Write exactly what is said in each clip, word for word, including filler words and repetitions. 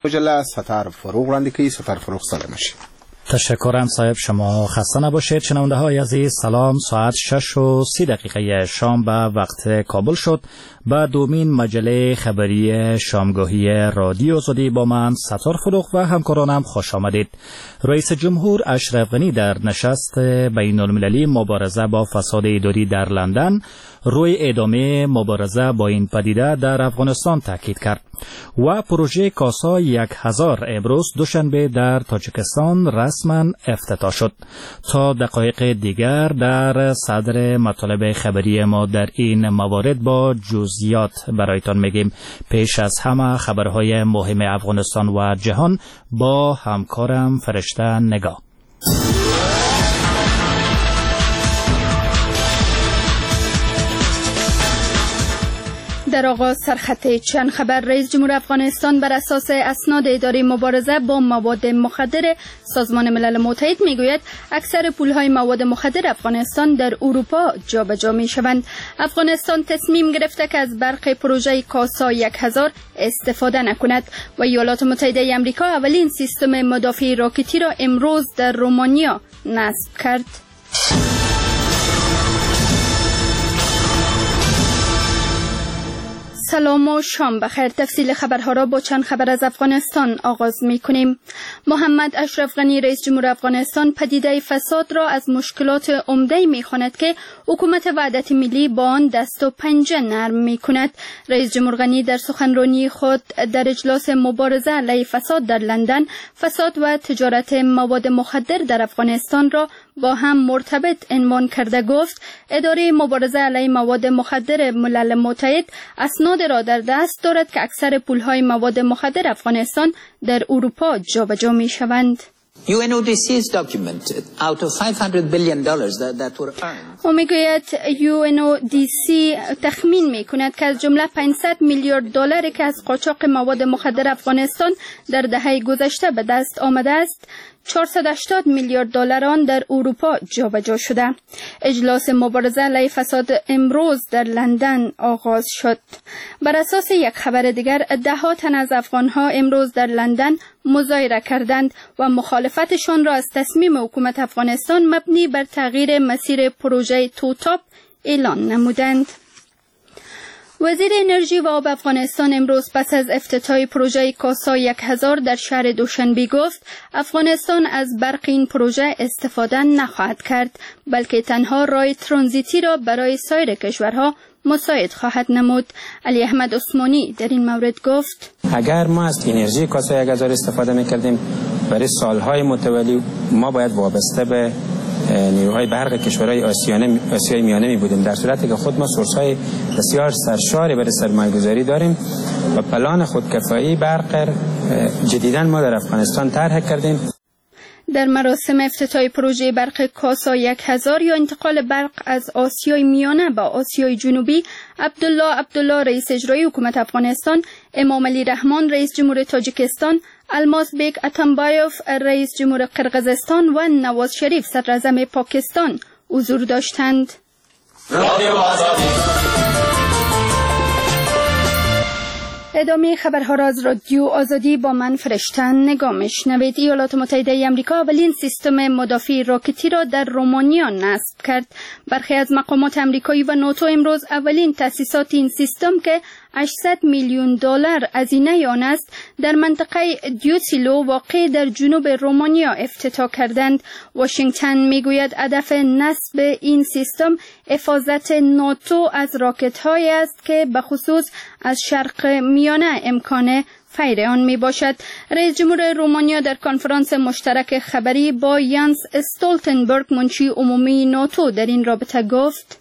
مجله ستار فروغ راندی که ستار فروغ سلام شید. تشکرم صاحب، شما خسته نباشید. شنونده های عزیز سلام. ساعت شش و سی دقیقه شام به وقت کابل شد. با دومین مجله خبری شامگاهی رادیو آزادی با من ستار فروغ و همکارانم خوش آمدید. رئیس جمهور اشرف غنی در نشست بین المللی مبارزه با فساد اداری در لندن روی ادامه مبارزه با این پدیده در افغانستان تاکید کرد و پروژه کاسا یک هزار امروز دوشنبه در تاجیکستان رسما افتتاح شد. تا دقایق دیگر در صدر مطالب خبری ما در این موارد با جزئیات برایتان میگیم. پیش از همه خبرهای مهم افغانستان و جهان با همکارم فرشته نگاه. در آغاز سرخط چند خبر. رئیس جمهور افغانستان بر اساس اسناد اداره مبارزه با مواد مخدر سازمان ملل متحد میگوید اکثر پولهای مواد مخدر افغانستان در اروپا جابجا میشوند. افغانستان تصمیم گرفته که از برق پروژه کاسا یک هزار استفاده نکند و ایالات متحده آمریکا اولین سیستم مدافع راکتی را امروز در رومانیا نصب کرد. سلام و شام بخیر. تفصیل خبرها را با چند خبر از افغانستان آغاز می کنیم. محمد اشرف غنی رئیس جمهور افغانستان پدیده فساد را از مشکلات عمده می خواند که حکومت وحدت ملی با آن دست و پنجه نرم می کند. رئیس جمهور غنی در سخنرانی خود در اجلاس مبارزه علیه فساد در لندن فساد و تجارت مواد مخدر در افغانستان را با هم مرتبط عنوان کرده گفت اداره مبارزه علیه مواد مخدر ملل متحد اسناد را در دست دارد که اکثر پولهای مواد مخدر افغانستان در اروپا جابجا می شوند. یو ان او دی سی is documented out of five hundred billion dollars that, that were earned. او میگوید یو ان او دی سی تخمین میکند که از جمله پانصد میلیارد دلار که از قاچاق مواد مخدر افغانستان در دهه گذشته به دست آمده است، چهارصد و هشتاد میلیارد دلار آن در اروپا جابجا شده. اجلاس مبارزه علیه فساد امروز در لندن آغاز شد. بر اساس یک خبر دیگر ده ها تن از افغانها امروز در لندن مظاهره کردند و مخالفتشان را از تصمیم حکومت افغانستان مبنی بر تغییر مسیر پروژه توتاپ اعلان نمودند. وزیر انرژی و آب افغانستان امروز پس از افتتاح پروژه کاسا یک هزار در شهر دوشنبه گفت افغانستان از برق این پروژه استفاده نخواهد کرد، بلکه تنها راه ترانزیتی را برای سایر کشورها مساعد خواهد نمود. علی احمد عثمانی در این مورد گفت اگر ما از انرژی کاسا یک هزار استفاده میکردیم برای سالهای متوالی ما باید وابسته به نیروهای برق کشورهای آسیای میانه می بودیم، در صورتی که خود ما سورس‌های بسیار سرشاری برای سرمایه‌گذاری داریم و پلان خودکفایی برق جدیداً ما در افغانستان طرح کردیم. در مراسم افتتاح پروژه برق کاسا یک هزار یا انتقال برق از آسیای میانه به آسیای جنوبی، عبدالله عبدالله رئیس اجرایی حکومت افغانستان، امام علی رحمان رئیس جمهور تاجیکستان، الماس بیگ اتمبایوف رئیس جمهور قرقیزستان و نواز شریف صدراعظم پاکستان حضور داشتند. ادامه خبرها را از رادیو آزادی با من فرشته نگاه میشنوید. ایالات متحده آمریکا اولین سیستم مدافع راکتی را در رومانیا نصب کرد. برخی از مقامات آمریکایی و ناتو امروز اولین تأسیسات این سیستم که هشتصد میلیون دلار هزینه آن است در منطقه دیوتیلو واقع در جنوب رومانیا افتتاح کردند. واشنگتن میگوید هدف نصب این سیستم حفاظت ناتو از راکت‌هایی است که به خصوص از شرق میانه امکان فیر آن می باشد. رئیس جمهور رومانیا در کنفرانس مشترک خبری با یانس استولتنبرگ منشی عمومی ناتو در این رابطه گفت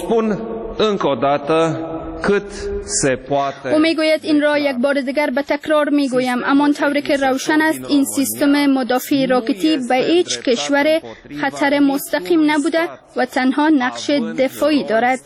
او میگوید این را یک بار دیگر به تکرار میگویم، اما طوری که روشن است این سیستم مدافع راکتی به هیچ کشور خطر مستقیم نبوده و تنها نقش دفاعی دارد.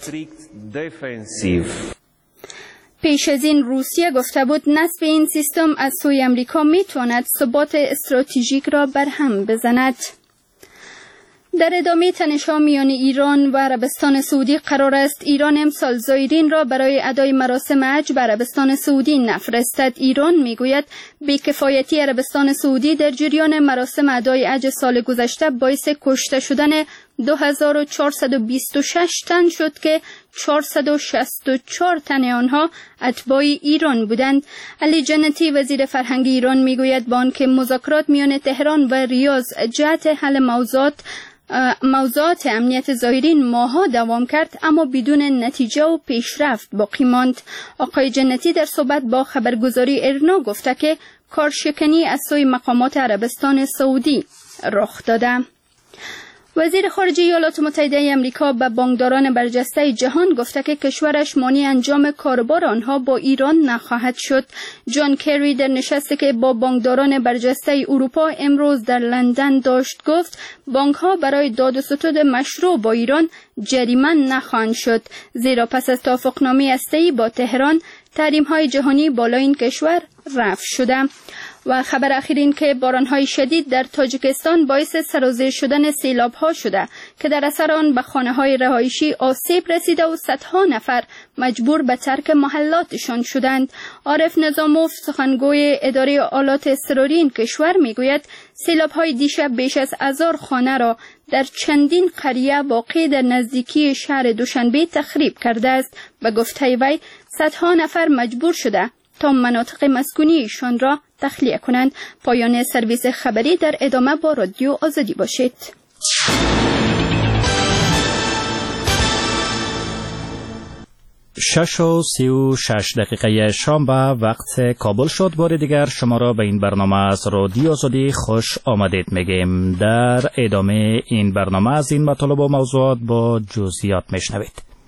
پیش از این روسیه گفته بود نصب این سیستم از سوی امریکا میتواند ثبات استراتژیک را برهم بزند. در ادامه تنش‌ها میان ایران و عربستان سعودی قرار است ایران امسال زایرین را برای ادای مراسم حج به عربستان سعودی نفرستد. ایران میگوید بی‌کفایتی عربستان سعودی در جریان مراسم ادای حج سال گذشته باعث کشته شدن دو هزار و چهارصد و بیست و شش تن شد که چهارصد و شصت و چهار تن آنها اتباع ایران بودند. علی جنتی وزیر فرهنگ ایران میگوید با آنکه مذاکرات میان تهران و ریاض جهت حل موضوعات موضوعات امنیت زایرین ماها دوام کرد اما بدون نتیجه و پیشرفت باقی ماند. آقای جنتی در صحبت با خبرگزاری ارنا گفته که کارشکنی از سوی مقامات عربستان سعودی رخ داده. وزیر خارجه ایالات متحده آمریکا به بانکداران برجسته جهان گفته که کشورش مانع انجام کاربار آنها با ایران نخواهد شد. جان کری در نشستی که با بانکداران برجسته اروپا امروز در لندن داشت گفت بانک‌ها برای داد و ستد مشروع با ایران جریمه نخواهند شد، زیرا پس از توافقنامه هسته‌ای با تهران تحریم‌های جهانی بالای این کشور رفع شده. و خبر اخیر این که باران‌های شدید در تاجیکستان باعث سرازیر شدن سیلاب‌ها شده که در اثر آن به خانه‌های رهایشی آسیب رسیده و صدها نفر مجبور به ترک محلاتشان شدند. عارف نظاموف سخنگوی اداره آلات اضطراری این کشور میگوید سیلاب‌های دیشب بیش از هزار خانه را در چندین قریه واقع در نزدیکی شهر دوشنبه تخریب کرده است. به گفته وی صدها نفر مجبور شده تا مناطق مسکونیشان را تخلیه کنند. پایان سرویس خبری، در ادامه با رادیو آزادی باشید. شش و سی و شش دقیقه شام به وقت کابل شد. بار دیگر شما را به این برنامه از رادیو آزادی خوش آمدید میگیم. در ادامه این برنامه از این مطالب و موضوعات با جزئیات میشنوید.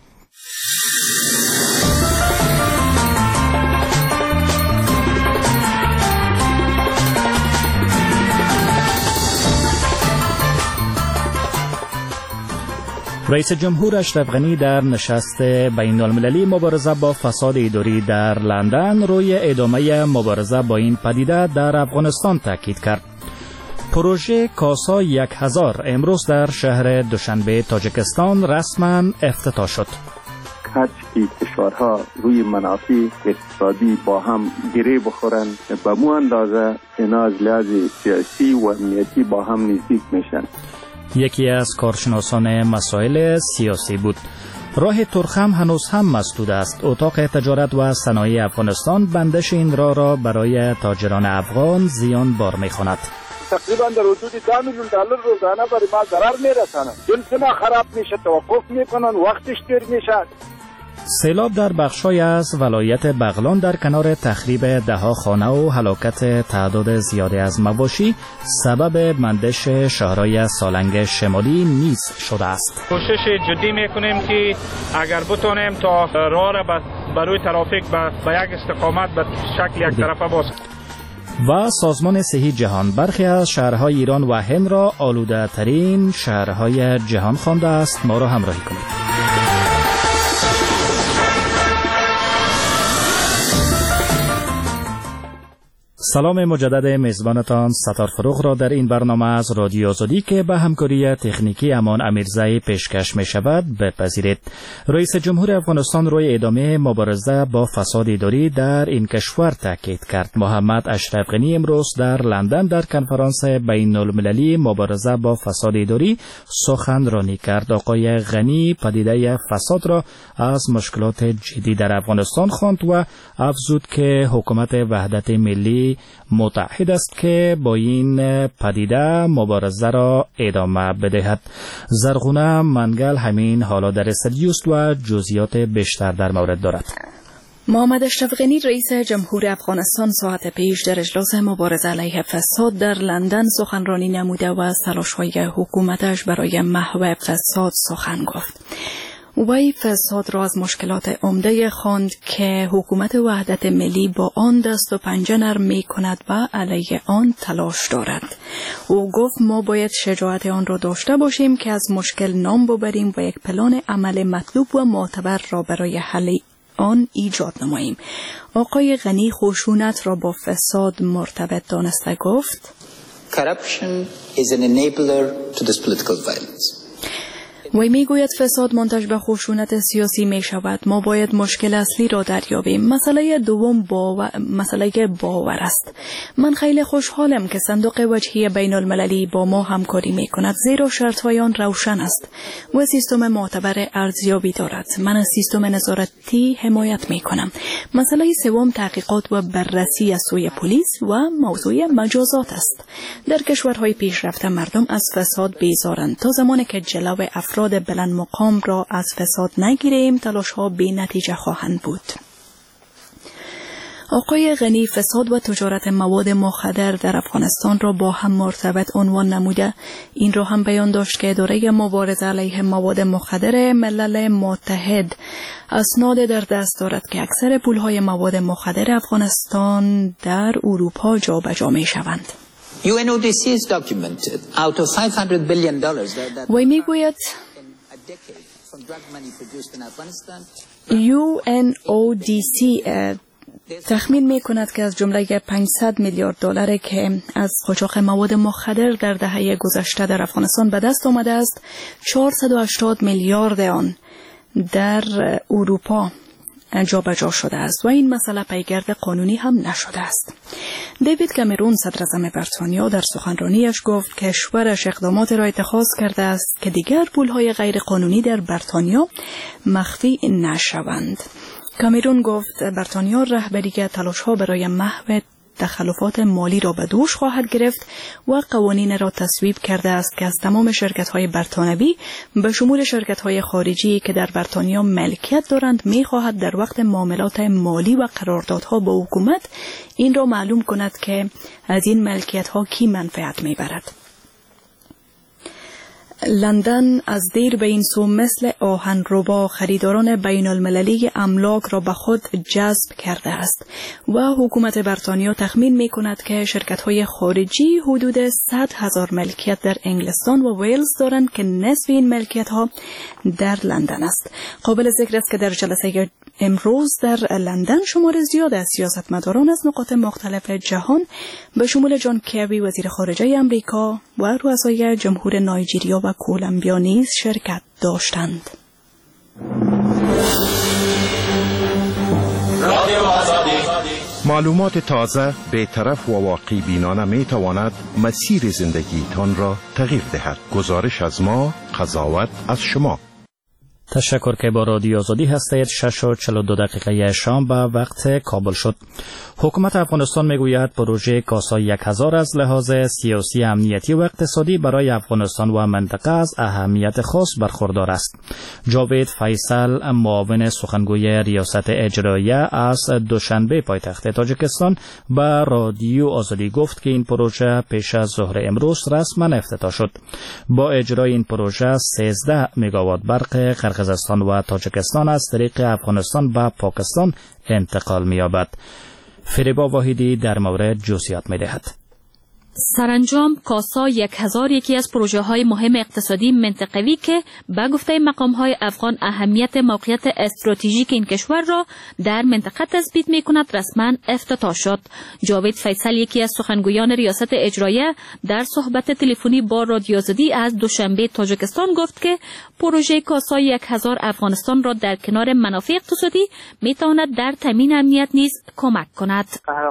رئیس جمهور اشرف غنی در نشست بین المللی مبارزه با فساد اداری در لندن روی ادامه مبارزه با این پدیده در افغانستان تاکید کرد. پروژه کاسا یک هزار امروز در شهر دوشنبه تاجیکستان رسما افتتاح شد. هرچی کشورها روی منافع اقتصادی با هم گره بخورند به مو اندازه اینا از لحاظ سیاسی و امنیتی با هم نزدیک میشن. یکی از کارشناسان مسائل سیاسی بود. راه ترخم هنوز هم مسدود است. اتاق تجارت و صنایع افغانستان بندش این راه را برای تاجران افغان زیان بار می‌خواند. تقریبا در حدود ده میلیون دلار روزانه برای ما ضرر میرسانند. جنس ما خراب میشه، توقف میکنن، وقتش دیر میشه. سیلاب در بخشای از ولایت بغلان در کنار تخریب دهها خانه و هلاکت تعداد زیادی از مواشی سبب بندش شهرهای سالنگ شمالی نیز شده است. کوشش جدی میکنیم که اگر بتونیم تا راه را برای ترافیک به یک استقامت به شکل یک طرفه باز. و سازمان صحی جهان برخی از شهرهای ایران و هند را آلوده ترین شهرهای جهان خوانده است. ما را همراهی کنید. سلام مجدد میزبانتان ستار فروغ را در این برنامه از رادیو آزادی که به همکاری تکنیکی امان امیرزایی پیشکش می شود بپذیرید. رئیس جمهور افغانستان روی ادامه مبارزه با فساد اداری در این کشور تاکید کرد. محمد اشرف غنی امروز در لندن در کنفرانس بین المللی مبارزه با فساد اداری سخنرانی کرد. آقای غنی پدیده فساد را از مشکلات جدی در افغانستان خواند و افزود که حکومت وحدت ملی متحد است که با این پدیده مبارزه را ادامه بدهد. زرغونه منگل همین حالا در استودیوست و جزئیات بیشتر در مورد دارد. محمد اشرف غنی رئیس جمهور افغانستان ساعت پیش در اجلاس مبارزه علیه فساد در لندن سخنرانی نموده و از تلاش‌های حکومتش برای محو فساد سخن گفت. وی فساد را از مشکلات عمده خواند که حکومت وحدت ملی با آن دست و پنجه نرم می کند و علیه آن تلاش دارد. او گفت ما باید شجاعت آن را داشته باشیم که از مشکل نام ببریم و یک پلان عمل مطلوب و معتبر را برای حل آن ایجاد نماییم. آقای غنی خشونت را با فساد مرتبط دانسته گفت corruption is an enabler to this political violence. وی میگوید فساد منتج به خشونت سیاسی می شود. ما باید مشکل اصلی را دریابیم. مسئله دوم باور، مسئله باور است. من خیلی خوشحالم که صندوق وجهی بین المللی با ما همکاری می کند، زیرا شرط‌های آن روشن است و سیستم معتبر ارزیابی دارد. من از سیستم نظارتی حمایت می کنم. مسئله سوم تحقیقات و بررسی از سوی پلیس و موضوع مجازات است. در کشورهای پیشرفته مردم از فساد بیزارند. تا زمانی که جلو افراد بلند مقام را از فساد نگیریم، تلاش ها بی نتیجه خواهند بود. آقای غنی فساد و تجارت مواد مخدر در افغانستان را با هم مرتبط عنوان نموده. این را هم بیان داشت که اداره مبارزه علیه مواد مخدر ملل متحد اسناد در دست دارد که اکثر پولهای مواد مخدر افغانستان در اروپا جابجا می شوند. یو ان او دی سی has documented out of five hundred billion dollars that, that وی میگوید یو ان او دی سی تخمین می کند که از جمله پانصد میلیارد دلار که از قاچاق مواد مخدر در دهه گذشته در افغانستان به دست آمده است، چهارصد و هشتاد میلیارد آن در اروپا جابجا شده است و این مسئله پیگرد قانونی هم نشده است. دیوید کامرون صدر اعظم بریتانیا در سخنرانیش گفت که کشورش اقدامات را اتخاذ کرده است که دیگر پولهای غیر قانونی در بریتانیا مخفی نشوند. کامرون گفت بریتانیا رهبری تلاش‌ها برای محو تخلفات مالی را به دوش خواهد گرفت و قوانین را تصویب کرده است که از تمام شرکت‌های بریتانوی به شمول شرکت‌های خارجی که در بریتانیا ملکیت دارند می‌خواهد در وقت معاملات مالی و قراردادها با حکومت این را معلوم کند که از این ملکیت‌ها کی منفعت می‌برد. لندن از دیر به این سو مثل آهنربا خریداران بین المللی املاک را به خود جذب کرده است و حکومت بریتانیا تخمین می کند که شرکت های خارجی حدود صد هزار ملکیت در انگلستان و ویلز دارند که نصف این ملکیت ها در لندن است. قابل ذکر است که در جلسه امروز در لندن شمار زیاد از سیاستمداران از نقاط مختلف جهان به شمول جان کری وزیر خارجه امریکا و رؤسای جمهور نایجریا و کولومبیا نیز شرکت داشتند. معلومات تازه، بی‌طرف و واقعی بینانه می تواند مسیر زندگیتان را تغییر دهد. گزارش از ما، قضاوت از شما. تشکر که با رادیو آزادی هستید. شش و چهل و دو دقیقه شام به وقت کابل شد. حکومت افغانستان میگوید پروژه کاسا یک هزار از لحاظ سیاسی، امنیتی و اقتصادی برای افغانستان و منطقه از اهمیت خاص برخوردار است. جاوید فیصل، معاون سخنگوی ریاست اجراییه از دوشنبه پایتخت تاجیکستان به رادیو آزادی گفت که این پروژه پیش از ظهر امروز رسما افتتاح شد. با اجرای این پروژه سیزده مگاوات برق قرقیزستان و تاجیکستان از طریق افغانستان به پاکستان انتقال می‌یابد. فریبا واحدی در مورد جزئیات می‌دهد. سرانجام کاسا یک هزار یکی از پروژه های مهم اقتصادی منطقوی که به گفته مقام های افغان اهمیت موقعیت استراتژیک این کشور را در منطقه تثبیت می کند رسما افتتاح شد. جاوید فیصل یکی از سخنگویان ریاست اجراییه در صحبت تلفنی با رادیو آزادی از دوشنبه تاجیکستان گفت که پروژه کاسا یک هزار افغانستان را در کنار منافع اقتصادی می تواند در تامین امنیت نیز کمک کند.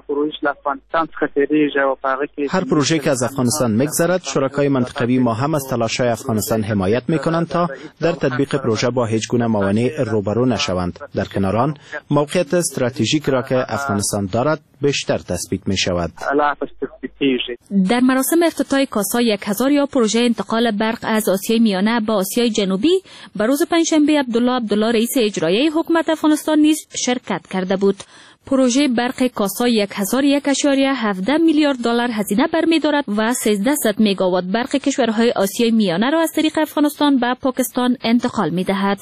هر پروژه که از افغانستان میگذرد، شرکای منطقوی ما هم از تلاش‌های افغانستان حمایت میکنند تا در تطبیق پروژه با هیچ گونه موانع روبرو نشوند. در کنار آن، موقعیت استراتژیک را که افغانستان دارد بیشتر تثبیت می شود. در مراسم افتتاح کاسا یک هزار یا پروژه انتقال برق از آسیای میانه به آسیای جنوبی به روز پنجشنبه عبدالله عبدالله رئیس اجرایی حکومت افغانستان نیز شرکت کرده بود. پروژه برق کاسا یک هزار و یک اشاریه هفده میلیارد دلار هزینه برمی‌دارد و سیزده مگاوات برق کشورهای آسیای میانه را از طریق افغانستان به پاکستان انتقال می‌دهد.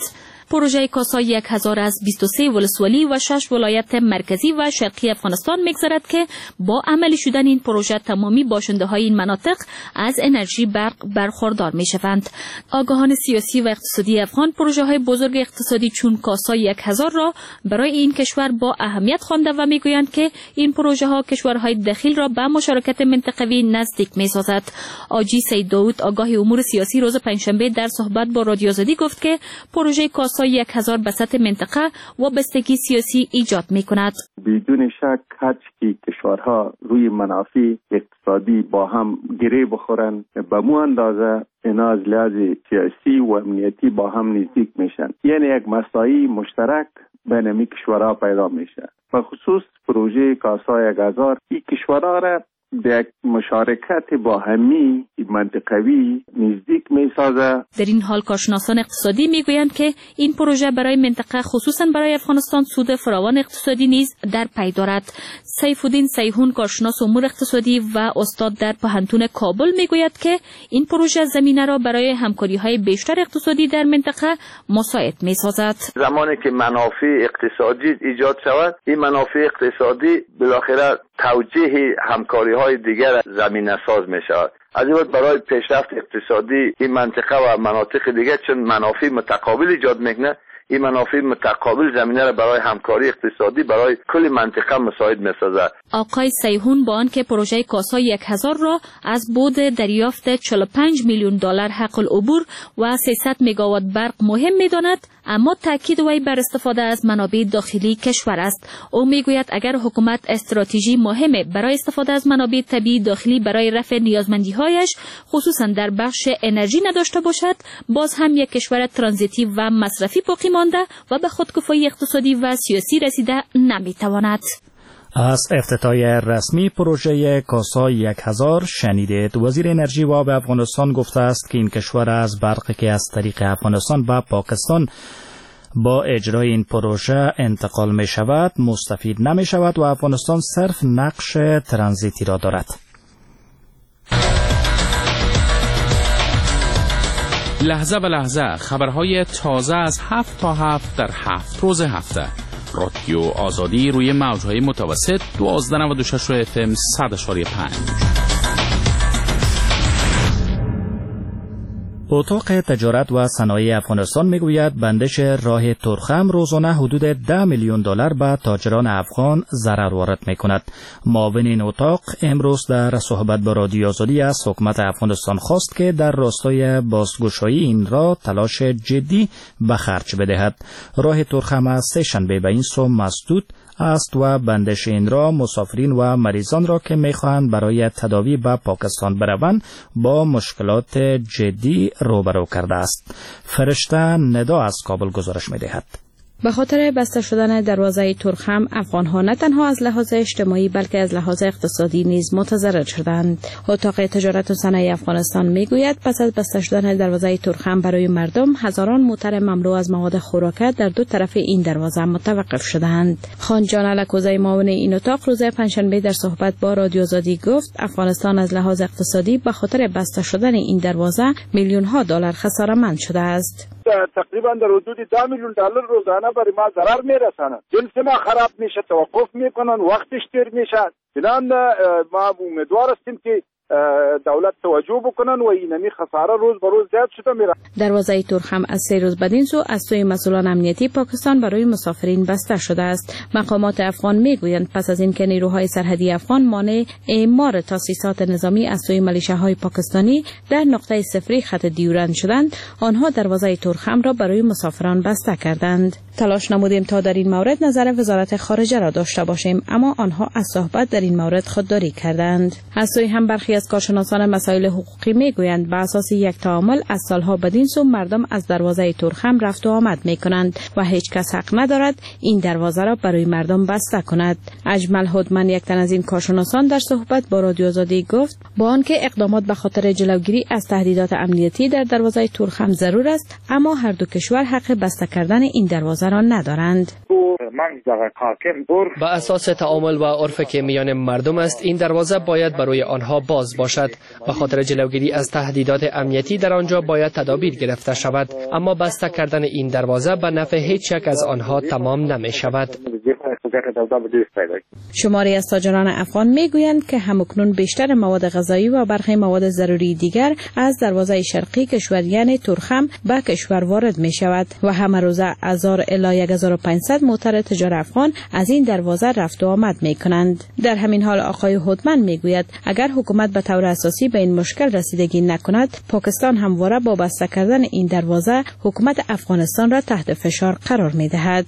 پروژه کاسا یک هزار از بیست و سه ولسوالی و شش ولایت مرکزی و شرقی افغانستان می‌گذرد که با عملی شدن این پروژه تمامی باشنده های این مناطق از انرژی برق برخوردار می‌شوند. آگاهان سیاسی و اقتصادی افغان پروژه های بزرگ اقتصادی چون کاسا یک هزار را برای این کشور با اهمیت خوانده و میگویند که این پروژه ها کشورهای دخیل را به مشارکت منطقوی نزدیک می‌سازد. آجی سید داود آگاه امور سیاسی روز پنجشنبه در صحبت با رادیو آزادی گفت که پروژه کاسا یک هزار به سطح منطقه وابستگی سیاسی ایجاد می‌کند. بدون شک هر چی کشورها روی منافع اقتصادی با هم گره بخورن به مو اندازه اینا از لحاظ سیاسی و امنیتی با هم نزدیک میشن، یعنی یک مساعی مشترک بین این کشورها پیدا میشه. به خصوص پروژه کاسا یک هزار این کشورها را به یک مشارکت با همی منطقوی نزدیک می سازه. در این حال کارشناسان اقتصادی می گویند که این پروژه برای منطقه خصوصا برای افغانستان سود فراوان اقتصادی نیز در پی دارد. سیف الدین سیهون کارشناس امور اقتصادی و استاد در پوهنتون کابل می گوید که این پروژه زمینه را برای همکاری های بیشتر اقتصادی در منطقه مساعد می سازد. زمانی که منافع اقتصادی ایجاد شود، این منافع اقتصادی بالاخره توجیه همکاری های دیگر زمینه ساز می شود. از این برای پیشرفت اقتصادی این منطقه و مناطق دیگر چون منافع متقابل ایجاد میکنه، این منافع متقابل زمینه را برای همکاری اقتصادی برای کل منطقه مساعد می‌سازد. آقای سیهون با آنکه پروژه کاسا یک هزار را از بود دریافت چهل و پنج میلیون دلار حق العبور و سیصد مگاوات برق مهم می‌داند، اما تاکید وی بر استفاده از منابع داخلی کشور است. او میگوید اگر حکومت استراتژی مهمه برای استفاده از منابع طبیعی داخلی برای رفع نیازمندی‌هایش خصوصا در بخش انرژی نداشته باشد، باز هم یک کشور ترانزیتی و مصرفی باقی مانده و به خودکفایی اقتصادی و سیاسی رسیده نمیتواند. از افتتاح رسمی پروژه کاسا یک هزار شنیدید. وزیر انرژی و آب افغانستان گفته است که این کشور از برقی که از طریق افغانستان به پاکستان با اجرای این پروژه انتقال می شود مستفید نمی شود و افغانستان صرف نقش ترانزیتی را دارد. لحظه به لحظه خبرهای تازه از هفت تا هفت در هفت روز هفته. رادیو آزادی روی موجهای متوسط دوازده نود و شش اف ام صد اشاری پنج. اتاق تجارت و صنایع افغانستان میگوید بندش راه ترخم روزانه حدود ده میلیون دلار به تاجران افغان ضرر وارد میکند. معاون این اتاق امروز در صحبت با رادیو آزادی از حکومت افغانستان خواست که در راستای بازگشایی این را تلاش جدی به خرج بدهد. راه ترخم از سه شنبه به این سو مسدود است و بندش این را مسافرین و مریضان را که میخواهند برای تداوی به پاکستان بروند با مشکلات جدی روبرو کرده است. فرشته ندا از کابل گزارش میدهد. به خاطر بسته شدن دروازه ترخم افغان‌ها نه تنها از لحاظ اجتماعی بلکه از لحاظ اقتصادی نیز متضرر شدند. اتاق تجارت و صنایع افغانستان میگوید پس از بسته شدن دروازه ترخم برای مردم هزاران موتر مملو از مواد خوراکه در دو طرف این دروازه متوقف شدند. خان جان الکوزی معاون این اتاق روز پنجشنبه در صحبت با رادیو آزادی گفت افغانستان از لحاظ اقتصادی به خاطر بسته شدن این دروازه میلیون ها دلار خساره‌مند شده است. تقریبا در حدود ده میلیون دلار روزانه برای ما ضرر میرسانند. جنس ما خراب میشه، توقف میکنن، وقتش دیر میشه. بنابراین ما امیدوار هستیم که دولت توجه بکنن و اینمی خساره روز به روز زیاد شده میره. دروازه ترخم از سه روز بدین سو از سوی مسئولان امنیتی پاکستان برای مسافرین بسته شده است. مقامات افغان میگویند پس از اینکه نیروهای سرحدی افغان مانع اعمار تاسیسات نظامی از سوی ملیشه‌های پاکستانی در نقطه صفری خط دیورند شدند، آنها دروازه ترخم را برای مسافران بسته کردند. تلاش نمودیم تا در این مورد نظر وزارت خارجه را داشته باشیم، اما آنها از صحبت در این مورد خودداری کردند. از سوی هم برخی از کارشناسان مسائل حقوقی میگویند به اساس یک تعامل از سالها بدین سو مردم از دروازه ترخم رفت و آمد میکنند و هیچ کس حق ندارد این دروازه را برای مردم بسته کند. اجمل هدمن یک تن از این کارشناسان در صحبت با رادیو آزادی گفت با آنکه اقدامات به خاطر جلوگیری از تهدیدات امنیتی در دروازه ترخم ضرور است، اما هر دو کشور حق بسته کردن این دروازه دروازه را ندارند. با اساس تعامل و عرفی که میان مردم است، این دروازه باید برای آنها باز باشد. به خاطر جلوگیری از تهدیدات امنیتی در آنجا باید تدابیر گرفته شود، اما بسته کردن این دروازه به نفع هیچ یک از آنها تمام نمی شود. شماری از تاجران افغان میگویند که همکنون بیشتر مواد غذایی و برخی مواد ضروری دیگر از دروازه شرقی کشور یعنی تورخم به کشور وارد می شود و همه روزه هزار الی یک هزار و پانصد موتر تجار افغان از این دروازه رفت و آمد می کنند. در همین حال آقای هودمن می گوید اگر حکومت به طور اساسی به این مشکل رسیدگی نکند، پاکستان همواره با بسته کردن این دروازه حکومت افغانستان را تحت فشار قرار می دهد.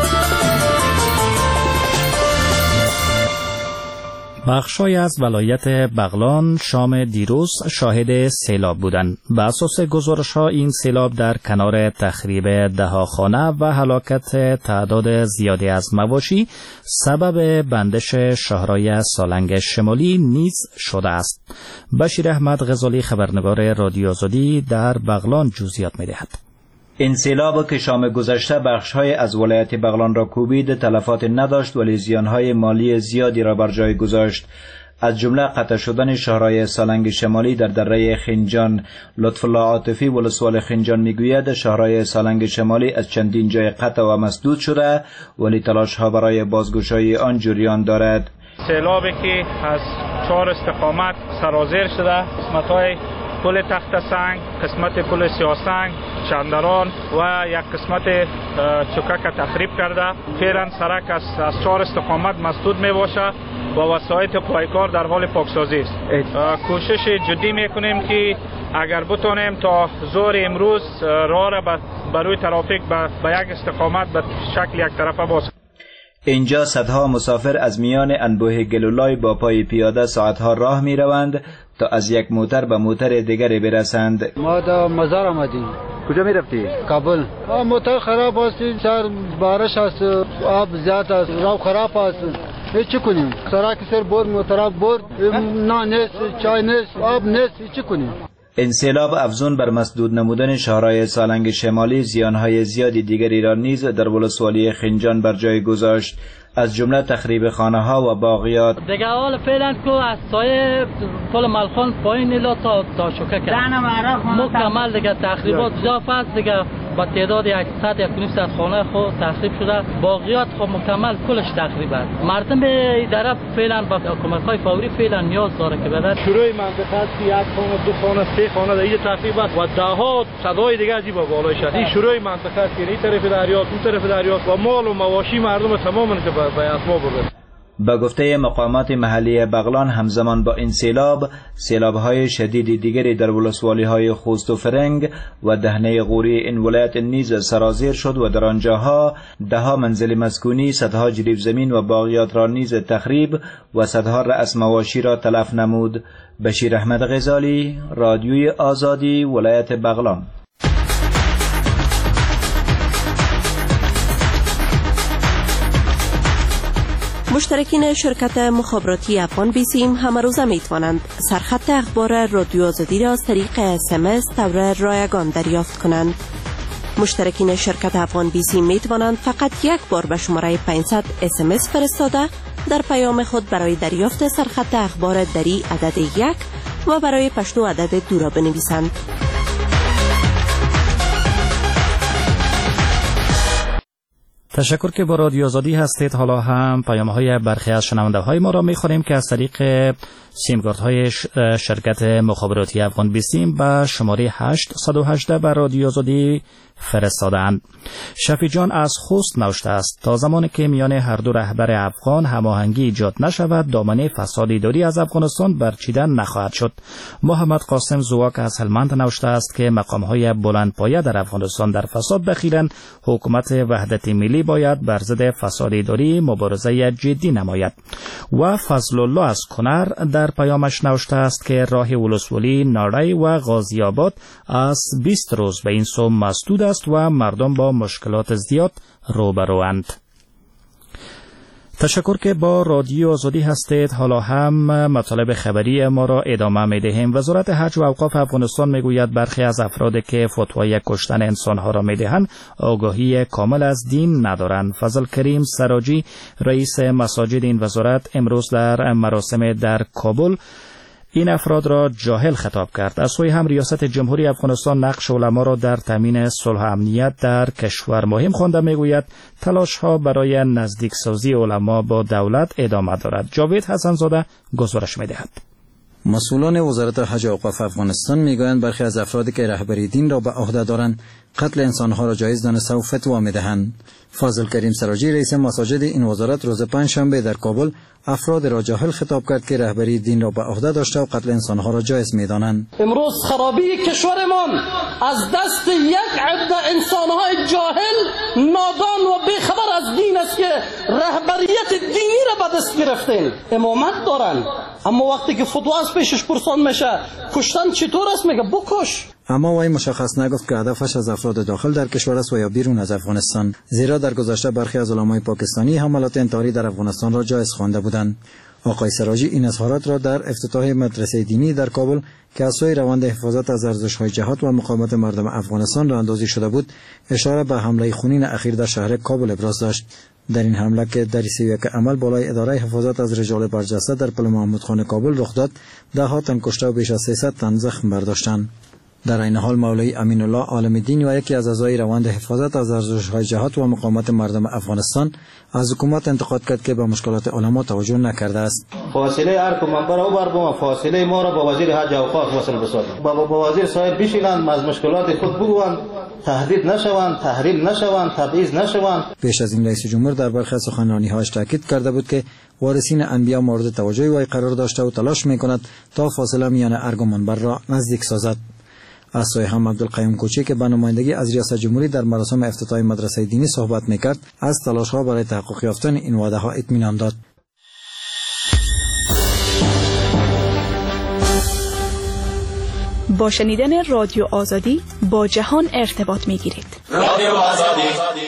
بخشای از ولایت بغلان شام دیروز شاهد سیلاب بودند. به اساس گزارش‌ها این سیلاب در کنار تخریب ده‌ها خانه و هلاکت تعداد زیادی از مواشی سبب بندش شهرهای سالنگ شمالی نیز شده است. بشیر احمد غزالی خبرنگار رادیو آزادی در بغلان جزئیات می‌دهد. این سیلاب که شام گذشته بخش‌های از ولایت بغلان را کوبید تلفات نداشت ولی زیان‌های مالی زیادی را بر جای گذاشت. از جمله قطع شدن شهرهای سالنگ شمالی در دره خنجان. لطف الله عاطفی ولسوال خنجان میگوید شهرهای سالنگ شمالی از چندین جای قطع و مسدود شده ولی تلاش‌ها برای بازگشایی آن جریان دارد. سیلابی که از چهار استقامت سرازیر شده، قسمت‌های پل تخت سنگ، قسمت پل سیاسنگ، چندران و یک قسمت چکک تخریب کرده. فعلا سرک از از چهار استقامت مسدود می باشه و وسایط پایکار در حال پاکسازی است. کوشش جدی میکنیم که اگر بتونیم تا ظهر امروز راه را برای ترافیک به یک استقامت به شکل یک طرفه باز. اینجا صدها مسافر از میان انبوه گلولای با پای پیاده ساعتها راه می روند تا از یک موتر به موتر دیگری برسند. ما در مزار آمدیم. کجا می رفتی؟ کابل. موتر خراب است، سر بارش است، آب زیاد است، راه خراب است. چی کنیم؟ سرک سر برد، موتر برد، نان نیست، چای نیست، آب نیست، چی کنیم؟ این سیلاب افزون بر مسدود نمودن شهرهای سالنگ شمالی زیانهای زیادی دیگری را نیز در ولسوالی خنجان بر جای گذاشت، از جمله تخریب خانه ها و باغیات. دیگه حال فعلا که از سایه پل ملخان پایین الا تا تا شوکه مکمل دیگه تخریبات زیاد است. دیگه با تعداد صد یک و نیم صد خانه خود تخریب شده، باقیات خود مکمل کلش تخریب است. مردم به طرف فعلا با کمک‌های فوری فعلا نیاز داره که بدن. شروع منطقه است که یک خانه، دو خانه، سه خانه در اینجا تخریب است و ده‌ها صدای دیگه از این با بالای شهر. این شروع منطقه است که این طرف دریا، اون طرف دریا و مال و مواشی مردم تماما که به اسما برده. با گفته مقامات محلی بغلان همزمان با این سیلاب، سیلاب‌های شدید دیگری در ولسوالی‌های خوست و فرنگ و دهنه غوری این ولایت نیز سرازیر شد و در آنجاها ده‌ها منزل مسکونی، صدها جریف زمین و باغیات را نیز تخریب و صدها رأس مواشی را تلف نمود. بشیر احمد غزالی، رادیوی آزادی، ولایت بغلان. مشترکین شرکت مخابراتی افغان بیسیم همه روزه می توانند سرخط اخبار رادیو آزادی را از طریق اس ام اس طور رایگان دریافت کنند. مشترکین شرکت افغان بیسیم می توانند فقط یک بار به شماره پانصد اس ام اس فرستاده در پیام خود برای دریافت سرخط اخبار دری عدد یک و برای پشتو عدد دو را بنویسند. تشکر که با رادیو آزادی هستید. حالا هم پیام‌های برخی از شنونده‌های ما را می‌خوانیم که از طریق سیمکارت‌های شرکت مخابراتی افغان بیسیم به شماره هشت یک هشت به رادیو آزادی فرستادند. شفیع جان از خوست نوشته است تا زمانی که میان هر دو رهبر افغان هماهنگی ایجاد نشود دامنه فساد اداری از افغانستان برچیدن نخواهد شد. محمد قاسم زواک از هلمند نوشته است که مقام‌های بلندپایه در افغانستان در فساد دخیلند. حکومت وحدت ملی باید بر ضد فساد اداری مبارزه جدی نماید. و فضل الله از کنر در پیامش نوشته است که راه ولسوالی ناړی و غازی آباد از بیست روز به این سو مسدود است و مردم با مشکلات زیاد روبروند. تشکر که با رادیو آزادی هستید. حالا هم مطالب خبری ما را ادامه می دهیم. وزارت حج و اوقاف افغانستان می گوید برخی از افرادی که فتوای کشتن انسانها را می دهند آگاهی کامل از دین ندارند. فضل کریم سراجی رئیس مساجد این وزارت امروز در مراسم در کابل این افراد را جاهل خطاب کرد. از سوی هم ریاست جمهوری افغانستان نقش علما را در تامین صلح و امنیت در کشور مهم خوانده میگوید تلاش ها برای نزدیک سازی علما با دولت ادامه دارد. جاوید حسن زاده گزارش میدهد. مسئولان وزارت حج و اوقاف افغانستان میگویند برخی از افرادی که رهبری دین را به عهده دارند قتل انسانها را جایز دانسته و فتوا میدهند. فاضل کریم سراجی رئیس مساجد این وزارت روز پنجشنبه در کابل افراد را جاهل خطاب کرد که رهبری دین را به عهده داشته و قتل انسانها را جایز می‌دانند. امروز خرابی کشورمان از دست یک عده انسانهای جاهل، نادان و بیخبر از دین است که رهبریت دینی را به دست گرفتند. امامت دارند اما وقتی که فتوا از پیشش پرسان میشه کشتن چطور است میگه بکش. اما وی مشخص نگفت که هدفش از افراد داخل در کشور است و یا بیرون از افغانستان، زیرا در گذشته برخی از علمای پاکستانی حملات انتحاری در افغانستان را جایز خوانده بودند. آقای سراجی این اظهارات را در افتتاح مدرسه دینی در کابل که از سوی روند حفاظت از ارزش‌های جهاد و مقاومت مردم افغانستان راهاندازی شده بود اشاره به حمله خونین اخیر در شهر کابل ابراز داشت. در این حمله که در سی و یک عمل بالای اداره حفاظت از رجال برجسته در پل محمود خان کابل رخ داد، ده ها تن کشته و بیش از سیصد تن زخم برداشتند. در این حال مولوی امین الله عالم دین و یکی از اعضای روند حفاظت از ارزش‌های جهاد و مقاومت مردم افغانستان از حکومت انتقاد کرد که به مشکلات علما توجه نکرده است. فاصله هر کو منبر او بر با فاصله ما را با وزیر حج و اوقاف وصل بسازید. با, با وزیر صاحب بشینند از مشکلات خود بگویند، تهدید نشوند، تحریل نشوند، تبعیض نشوند. پیش از این رئیس جمهور در برخی سخنرانی‌هایش تاکید کرده بود که وارثین انبیا مورد توجه وی قرار داشته و تلاش می‌کند تا فاصله میان ارگ و منبر را نزدیک سازد. از سوی هم عبدالقیوم کوچی که به نمایندگی از ریاست جمهوری در مراسم افتتاح مدرسه دینی صحبت میکرد از تلاش‌ها برای تحقق یافتن این وعده‌ها اطمینان داد. با شنیدن رادیو آزادی با جهان ارتباط میگیرید. رادیو آزادی.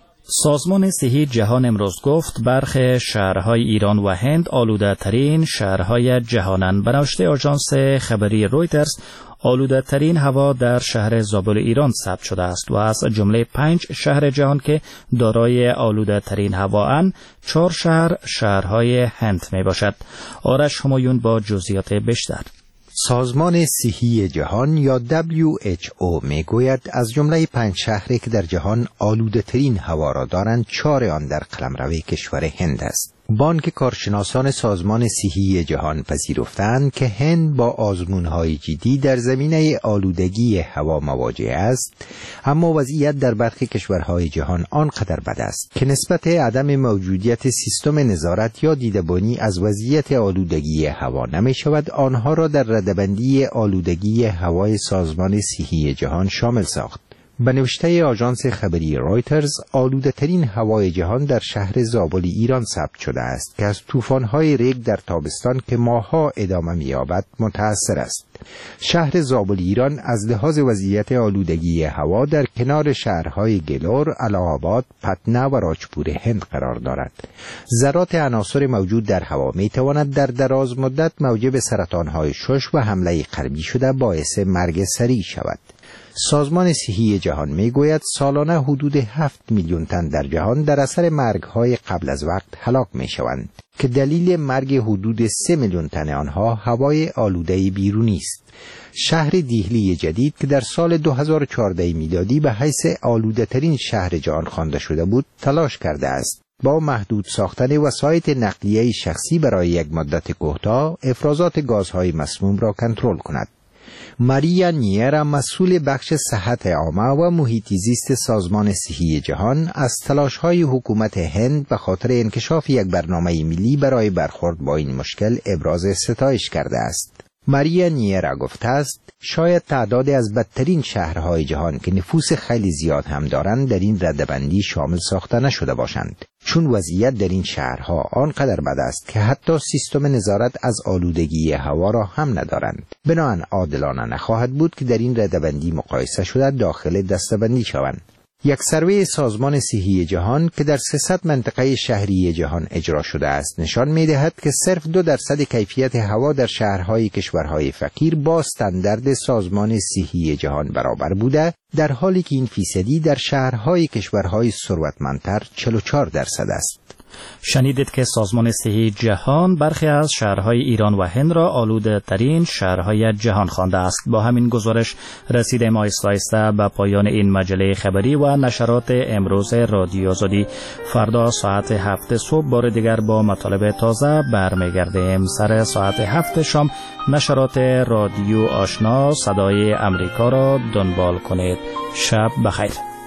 سازمان صحی جهان امروز گفت برخی شهرهای ایران و هند آلوده ترین شهرهای جهانند. به نوشته آژانس خبری رویترز آلوده ترین هوا در شهر زابل ایران ثبت شده است و از جمله پنج شهر جهان که دارای آلوده ترین هوااند، چهار شهر شهرهای هند می باشد. آرش همایون با جزئیات بیشتر. سازمان صحی جهان یا دبلیو اچ او می گوید از جمله پنج شهری که در جهان آلوده ترین هوا را دارند، چهار آن در قلمرو کشور هند است. بانک کارشناسان سازمان صحی جهان پذیرفتند که هند با آزمون‌های جدی در زمینه آلودگی هوا مواجه است، اما وضعیت در برخی کشورهای جهان آنقدر بد است که نسبت عدم موجودیت سیستم نظارت یا دیدبانی از وضعیت آلودگی هوا نمی شود آنها را در ردبندی آلودگی هوای سازمان صحی جهان شامل ساخت. به نوشته آژانس خبری رویترز آلوده ترین هوای جهان در شهر زابل ایران ثبت شده است که از طوفان‌های ریگ در تابستان که ماه‌ها ادامه می‌یابد متأثر است. شهر زابل ایران از لحاظ وضعیت آلودگی هوا در کنار شهرهای گلور، اله‌آباد، پتنه و راجپور هند قرار دارد. ذرات عناصر موجود در هوا می‌تواند در دراز مدت موجب سرطان‌های شش و حمله قلبی شده باعث مرگ سریع شود. سازمان صحی جهان میگوید سالانه حدود هفت میلیون تن در جهان در اثر مرگ‌های قبل از وقت هلاک میشوند که دلیل مرگ حدود سه میلیون تن آنها هوای آلوده بیرونی است. شهر دیهلی جدید که در سال دو هزار و چهارده میلادی به حیث آلوده ترین شهر جهان خوانده شده بود، تلاش کرده است با محدود ساختن وسایط نقلیه شخصی برای یک مدت کوتاه افرازات گازهای مسموم را کنترل کند. ماریا نیرا مسئول بخش صحت عامه و محیط زیست سازمان صحی جهان از تلاش‌های حکومت هند به خاطر انکشاف یک برنامه ملی برای برخورد با این مشکل ابراز ستایش کرده است. ماریا نیرا گفته است شاید تعداد از بدترین شهرهای جهان که نفوس خیلی زیاد هم دارند در این ردبندی شامل ساخته نشده باشند، چون وضعیت در این شهرها آنقدر بد است که حتی سیستم نظارت از آلودگی هوا را هم ندارند. بنابراین عادلانه نخواهد بود که در این ردبندی مقایسه شده داخل دسته‌بندی شوند. یک سروی سازمان صحی جهان که در سیصد منطقه شهری جهان اجرا شده است نشان می‌دهد که صرف دو درصد کیفیت هوا در شهرهای کشورهای فقیر با استاندارد سازمان صحی جهان برابر بوده، در حالی که این فیصدی در شهرهای کشورهای ثروتمندتر چهل و چهار درصد است. شنیدید که سازمان صحی جهان برخی از شهرهای ایران و هند را آلوده ترین شهرهای جهان خوانده است. با همین گزارش رسیدیم آهسته آهسته به پایان این مجله خبری و نشرات امروز رادیو آزادی. فردا ساعت هفت صبح بار دیگر با مطالب تازه برمیگردیم. سر ساعت هفت شام نشرات رادیو آشنا صدای امریکا را دنبال کنید. شب بخیر.